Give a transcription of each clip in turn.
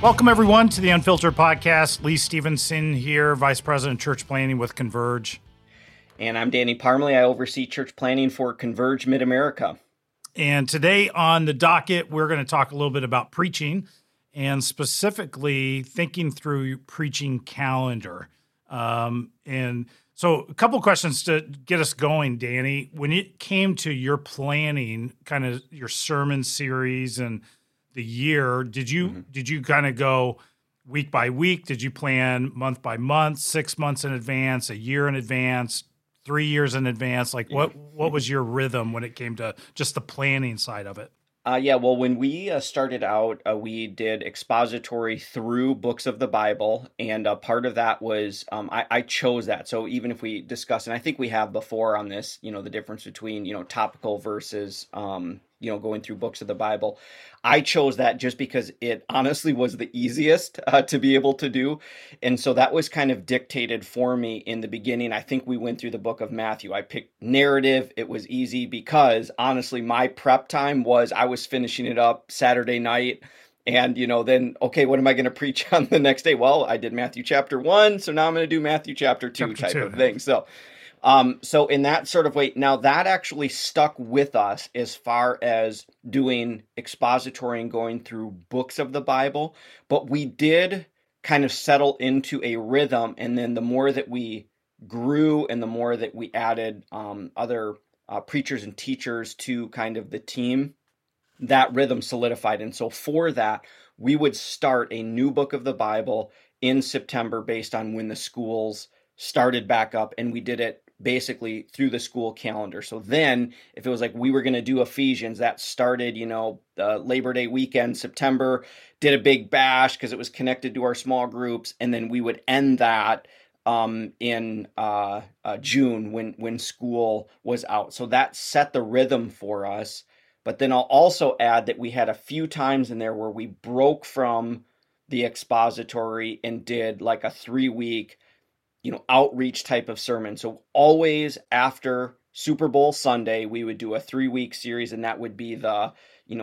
Welcome, everyone, to the Unfiltered Podcast. Lee Stevenson here, Vice President of Church Planning with Converge. And I'm Danny Parmalee. I oversee church planning for Converge Mid-America. And today on the docket, we're going to talk a little bit about preaching and specifically thinking through preaching calendar. And so a couple questions to get us going, Danny. When it came to your planning, kind of your sermon series and the year, did you kind of go week by week? Did you plan month by month, 6 months in advance, a year in advance, 3 years in advance? Like what was your rhythm when it came to just the planning side of it? Well, when we started out, we did expository through books of the Bible, and part of that was I chose that. So even if we discuss, and I think we have before on this, the difference between topical versus going through books of the Bible, I chose that just because it honestly was the easiest to be able to do, and so that was kind of dictated for me in the beginning. I think we went through the book of Matthew. I picked narrative. It was easy because honestly, my prep time was I was finishing it up Saturday night. And, then, okay, what am I going to preach on the next day? Well, I did Matthew chapter 1, so now I'm going to do Matthew chapter 2 type of thing. So in that sort of way, now that actually stuck with us as far as doing expository and going through books of the Bible, but we did kind of settle into a rhythm. And then the more that we grew and the more that we added other preachers and teachers to kind of the team, that rhythm solidified. And so for that, we would start a new book of the Bible in September based on when the schools started back up, and we did it basically through the school calendar. So then if it was like we were going to do Ephesians, that started, Labor Day weekend, September, did a big bash because it was connected to our small groups. And then we would end that in June when school was out. So that set the rhythm for us. But then I'll also add that we had a few times in there where we broke from the expository and did like a 3-week outreach type of sermon. So always after Super Bowl Sunday, we would do a 3-week series, and that would be the,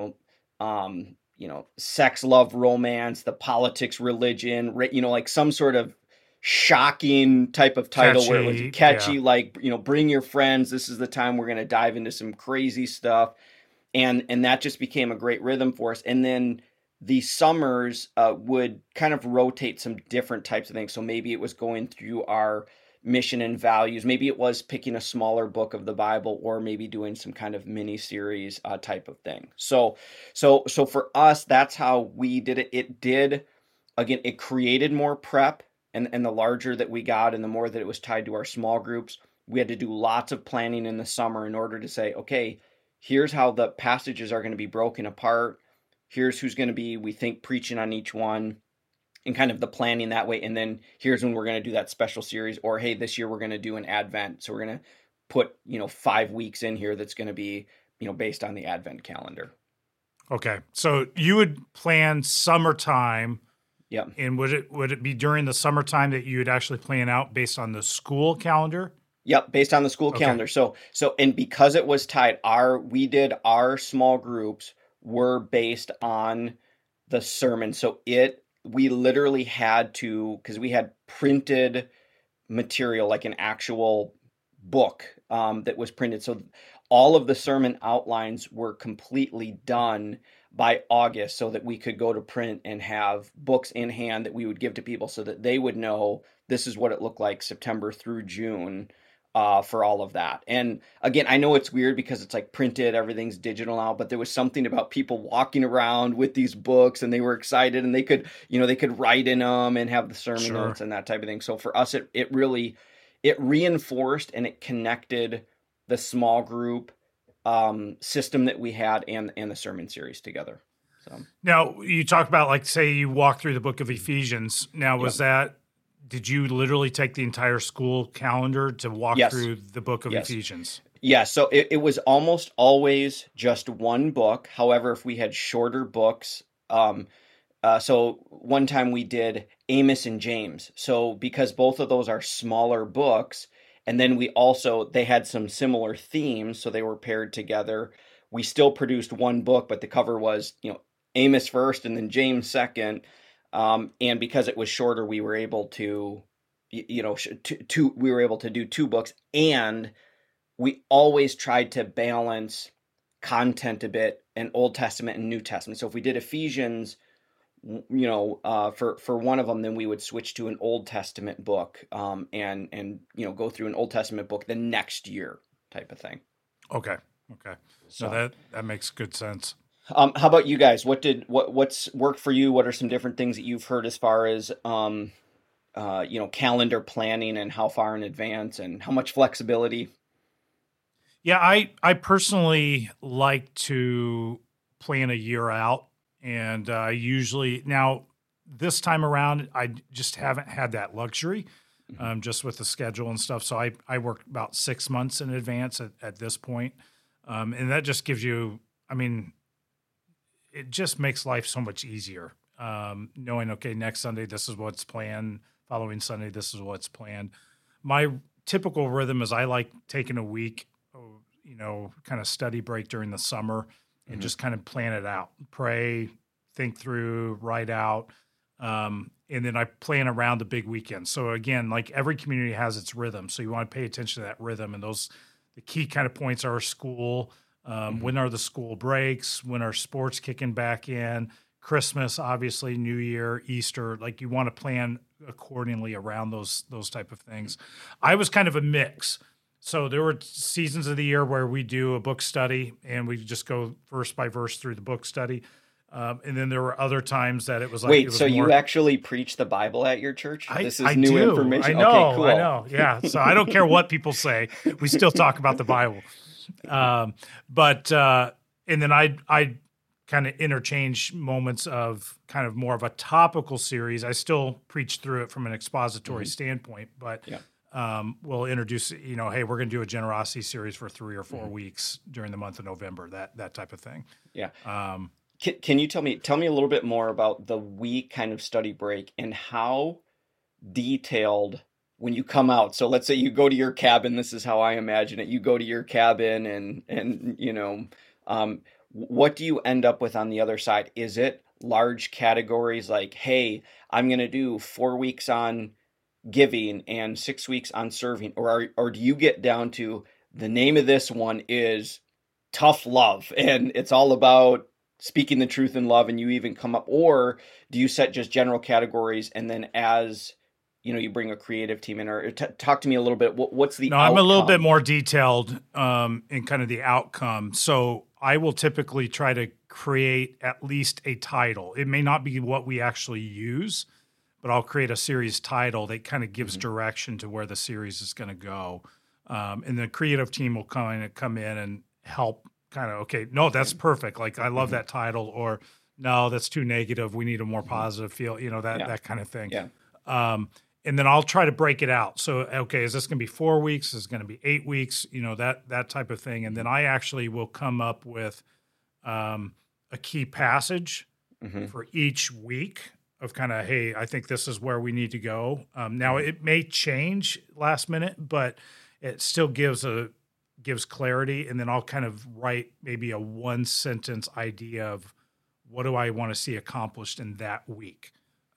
sex, love, romance, the politics, religion, like some sort of shocking type of title where it was catchy, yeah. Like, bring your friends. This is the time we're going to dive into some crazy stuff. And that just became a great rhythm for us. And then the summers would kind of rotate some different types of things. So maybe it was going through our mission and values. Maybe it was picking a smaller book of the Bible, or maybe doing some kind of mini series type of thing. So for us, that's how we did it. It did, again, it created more prep, and the larger that we got and the more that it was tied to our small groups, we had to do lots of planning in the summer in order to say, okay, here's how the passages are going to be broken apart. Here's who's going to be, we think, preaching on each one, and kind of the planning that way. And then here's when we're going to do that special series, or, hey, this year we're going to do an Advent. So we're going to put, 5 weeks in here that's going to be, based on the Advent calendar. Okay. So you would plan summertime. Yeah. And would it be during the summertime that you would actually plan out based on the school calendar? Yep, based on the school calendar. So and because it was tied, our small groups were based on the sermon. So we literally had to, because we had printed material, like an actual book that was printed. So all of the sermon outlines were completely done by August, so that we could go to print and have books in hand that we would give to people so that they would know this is what it looked like September through June. For all of that. And again, I know it's weird because it's like printed, everything's digital now, but there was something about people walking around with these books, and they were excited, and they could write in them and have the sermon notes and that type of thing. So for us, it really reinforced and it connected the small group system that we had and the sermon series together. So now you talked about, like, say you walk through the book of Ephesians. Now, did you literally take the entire school calendar to walk through the book of Ephesians? Yeah, so it was almost always just one book. However, if we had shorter books, so one time we did Amos and James. So because both of those are smaller books, and then they had some similar themes, so they were paired together. We still produced one book, but the cover was, Amos first and then James second. And because it was shorter, we were able to, we were able to do 2 books, and we always tried to balance content a bit in Old Testament and New Testament. So if we did Ephesians, for one of them, then we would switch to an Old Testament book, and go through an Old Testament book the next year, type of thing. Okay. So No, that makes good sense. how about you guys? What's worked for you? What are some different things that you've heard as far as calendar planning, and how far in advance, and how much flexibility? Yeah, I personally like to plan a year out, and usually now this time around I just haven't had that luxury, just with the schedule and stuff. So I work about 6 months in advance at this point, and that just gives you, I mean, it just makes life so much easier. Knowing, okay, next Sunday this is what's planned, following Sunday this is what's planned. My typical rhythm is I like taking a week, kind of study break during the summer, and just kind of plan it out, pray, think through, write out. And then I plan around the big weekend. So again, like every community has its rhythm. So you want to pay attention to that rhythm. And the key kind of points are school. When are the school breaks? When are sports kicking back in? Christmas, obviously, New Year, Easter. Like you want to plan accordingly around those type of things. I was kind of a mix. So there were seasons of the year where we do a book study and we just go verse by verse through the book study. And then there were other times that it was like, wait, so you actually preach the Bible at your church? This is I new do. information. I know, okay, cool. I know. Yeah. So I don't care what people say. We still talk about the Bible. And then I kind of interchange moments of kind of more of a topical series. I still preach through it from an expository standpoint, but we'll introduce, hey, we're going to do a generosity series for 3 or 4 weeks during the month of November, that type of thing. Yeah. Can you tell me a little bit more about the week kind of study break and how detailed when you come out? So let's say you go to your cabin. This is how I imagine it. You go to your cabin and what do you end up with on the other side? Is it large categories like, hey, I'm going to do 4 weeks on giving and 6 weeks on serving? Or do you get down to the name of this one is tough love and it's all about speaking the truth in love, and you even come up, or do you set just general categories and then as you bring a creative team in? Or talk to me a little bit. What's the outcome? I'm a little bit more detailed in kind of the outcome. So I will typically try to create at least a title. It may not be what we actually use, but I'll create a series title that kind of gives direction to where the series is going to go. And the creative team will come in and help kind of, okay, no, that's perfect. Like, I love that title, or no, that's too negative. We need a more positive feel, that kind of thing. Yeah. And then I'll try to break it out. So, okay, is this going to be 4 weeks? Is it going to be 8 weeks? That type of thing. And then I actually will come up with a key passage for each week of kind of, hey, I think this is where we need to go. Now, it may change last minute, but it still gives clarity. And then I'll kind of write maybe a 1-sentence idea of what do I want to see accomplished in that week.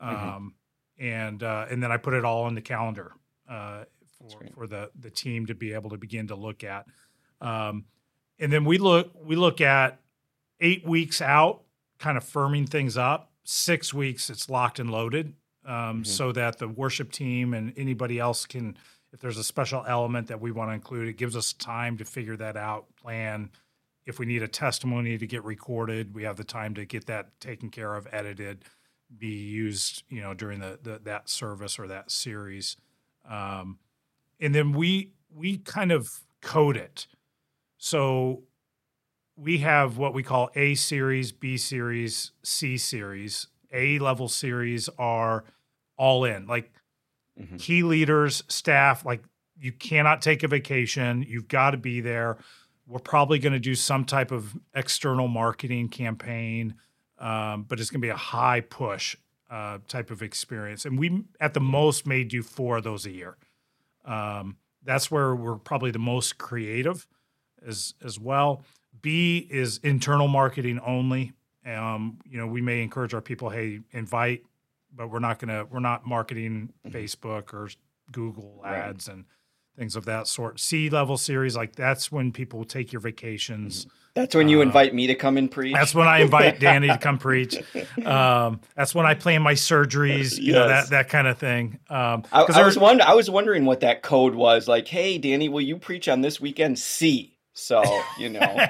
And then I put it all on the calendar for the team to be able to begin to look at. And then we look at 8 weeks out, kind of firming things up. 6 weeks, it's locked and loaded, so that the worship team and anybody else can, if there's a special element that we want to include, it gives us time to figure that out, plan. If we need a testimony to get recorded, we have the time to get that taken care of, edited, be used, during that service or that series. And then we kind of code it. So we have what we call A series, B series, C series. A level series are all in, like key leaders, staff, like you cannot take a vacation. You've got to be there. We're probably going to do some type of external marketing campaign, but it's going to be a high push type of experience. And we, at the most, may do 4 of those a year. That's where we're probably the most creative as well. B is internal marketing only. We may encourage our people, hey, invite but we're not marketing Facebook or Google ads and things of that sort. C-level series, like that's when people take your vacations. That's when you invite me to come and preach. That's when I invite Danny to come preach. That's when I plan my surgeries, you know, that kind of thing. I was wondering what that code was. Like, hey, Danny, will you preach on this weekend? C. So, you know.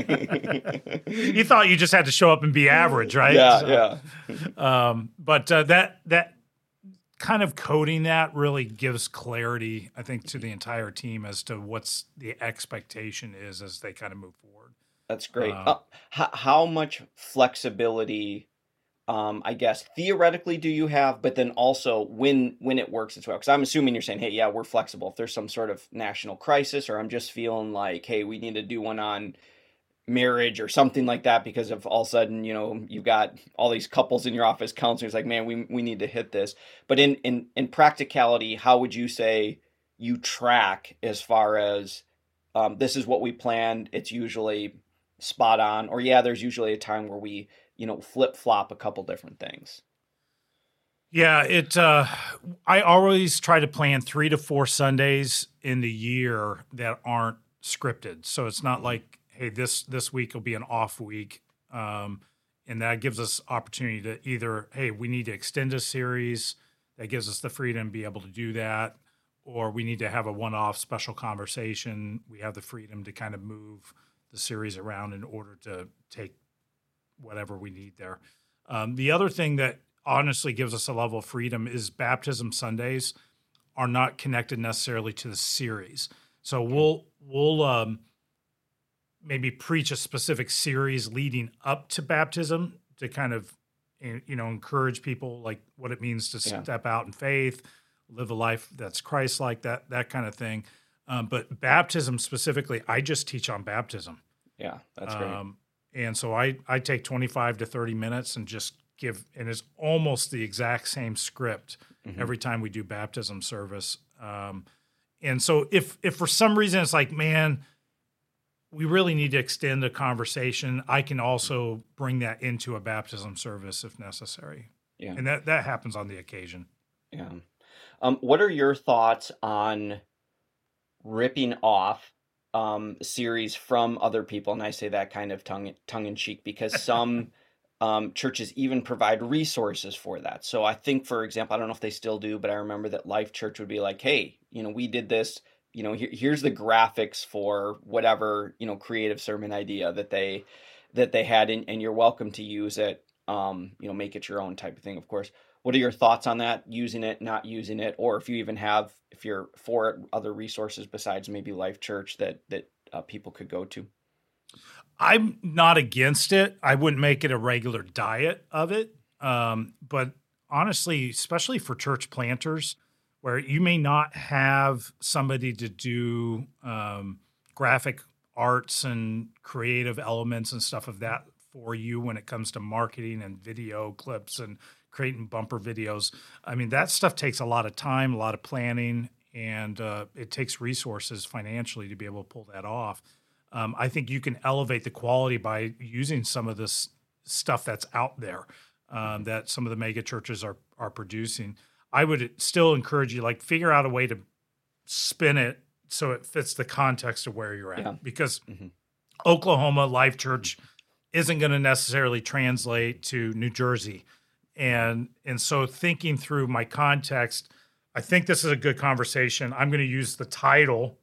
You thought you just had to show up and be average, right? Yeah. But that kind of coding that really gives clarity, I think, to the entire team as to what's the expectation is as they kind of move forward. That's great. How much flexibility, I guess, theoretically do you have, but then also when it works as well? Because I'm assuming you're saying, hey, yeah, we're flexible. If there's some sort of national crisis, or I'm just feeling like, hey, we need to do one on marriage or something like that because of all of a sudden, you know, you've got all these couples in your office counseling. It's like, man, we need to hit this. But in practicality, how would you say you track as far as this is what we planned? It's usually spot on, or there's usually a time where we, you know, flip flop a couple different things. Yeah, I always try to plan 3 to 4 Sundays in the year that aren't scripted. So it's not like, hey, this week will be an off week. And that gives us opportunity to either, hey, we need to extend a series. That gives us the freedom to be able to do that. Or we need to have a one-off special conversation. We have the freedom to kind of move the series around in order to take whatever we need there. The other thing that honestly gives us a level of freedom is baptism Sundays are not connected necessarily to the series. So we'll maybe preach a specific series leading up to baptism to kind of, you know, encourage people like what it means to step out in faith, live a life that's Christ-like, that kind of thing. But baptism specifically, I just teach on baptism. Yeah, that's great. And so I take 25 to 30 minutes and just give, and it's almost the exact same script every time we do baptism service. And so if for some reason it's like, man, we really need to extend the conversation, I can also bring that into a baptism service if necessary. Yeah. And that happens on the occasion. Yeah. What are your thoughts on ripping off series from other people? And I say that kind of tongue in cheek because some churches even provide resources for that. So I think, for example, I don't know if they still do, but I remember that Life Church would be like, hey, you know, we did this, you know, here's the graphics for whatever, you know, creative sermon idea that they had, and you're welcome to use it, you know, make it your own type of thing, of course. What are your thoughts on that? Using it, not using it, or if you're for other resources besides maybe Life Church that people could go to? I'm not against it. I wouldn't make it a regular diet of it. But honestly, especially for church planters, where you may not have somebody to do graphic arts and creative elements and stuff of that for you when it comes to marketing and video clips and creating bumper videos. I mean, that stuff takes a lot of time, a lot of planning, and it takes resources financially to be able to pull that off. I think you can elevate the quality by using some of this stuff that's out there that some of the mega churches are producing. I would still encourage you, like, figure out a way to spin it so it fits the context of where you're at. Because Oklahoma Life Church isn't going to necessarily translate to New Jersey. And so thinking through my context, I think this is a good conversation. I'm going to use the title.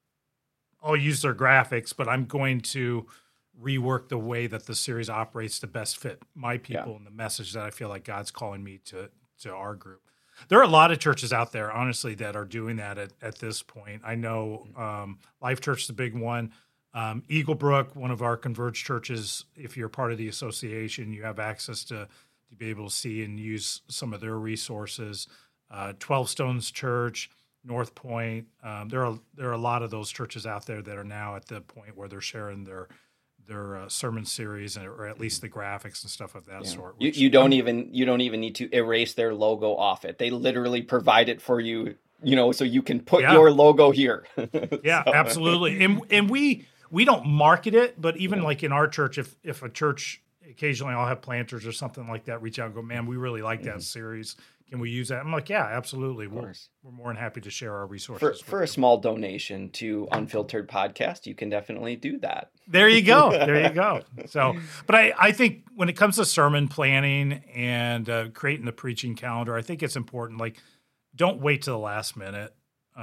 I'll use their graphics, but I'm going to rework the way that the series operates to best fit my people and the message that I feel like God's calling me to our group. There are a lot of churches out there, honestly, that are doing that at this point. I know Life Church is a big one. Eaglebrook, one of our Converge churches, if you're part of the association, you have access to be able to see and use some of their resources. 12 Stones Church, North Point. There are a lot of those churches out there that are now at the point where they're sharing their sermon series, or at least the graphics and stuff of that sort. You don't even need to erase their logo off it. They literally provide it for you, you know, so you can put your logo here. Yeah, absolutely. And we don't market it, but even like in our church, if a church occasionally I'll have planters or something like that reach out and go, man, we really like that series. Can we use that? I'm like, yeah, absolutely. We're more than happy to share our resources. For a small donation to Unfiltered Podcast, you can definitely do that. There you go. There you go. So, but I think when it comes to sermon planning and creating the preaching calendar, I think it's important. Like, don't wait to the last minute.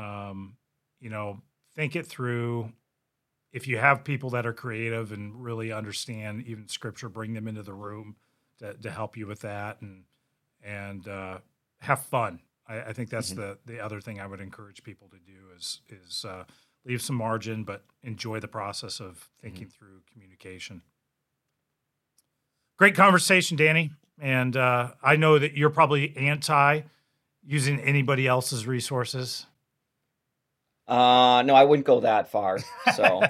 Think it through. If you have people that are creative and really understand even Scripture, bring them into the room to help you with that and have fun. I think that's the other thing I would encourage people to do is leave some margin, but enjoy the process of thinking through communication. Great conversation, Danny. And I know that you're probably anti using anybody else's resources. No, I wouldn't go that far. So,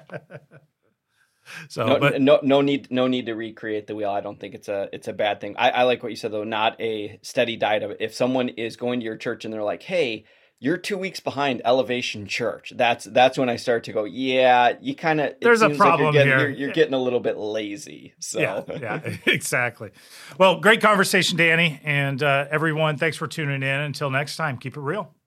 no need to recreate the wheel. I don't think it's a bad thing. I like what you said though. Not a steady diet of it. If someone is going to your church and they're like, "Hey, you're 2 weeks behind Elevation Church," that's when I start to go, "Yeah, you kind of." There's a problem here. You're getting a little bit lazy. So yeah, exactly. Well, great conversation, Danny, and everyone. Thanks for tuning in. Until next time, keep it real.